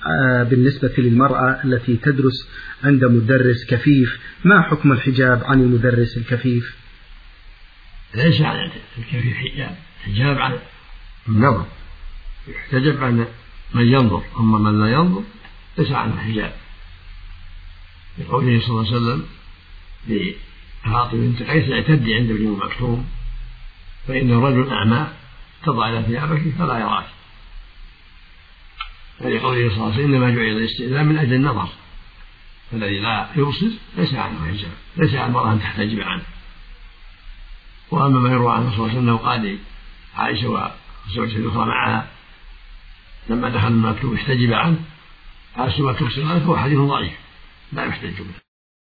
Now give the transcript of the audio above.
بالنسبة للمرأة التي تدرس عند مدرس كفيف، ما حكم الحجاب عن المدرس الكفيف؟ ليس عن الكفيف حجاب عن النظر، يحتجب عن من ينظر، أما من لا ينظر ليس عنه حجاب، لقوله صلى الله عليه وسلم لفاطمة بنت قيس: اعتدي عند ابن مكتوم فإن الرجل أعمى تضع إلى ثيابك فلا يراك. ولقوله صلى الله عليه وسلم: إنما جعل الاستئذان من أجل النظر، فالذي لا يبصر ليس عنه حجاب، ليس على المرأة أن تحتجب عنه. وأما ما يروى عنه صلى الله عليه وسلم قال عائشة وزوجته الأخرى معها لما دخل المكتوب احتجب عنه، عائشة ما تبصر عنه، فهو حديث ضعيف لا يحتج به.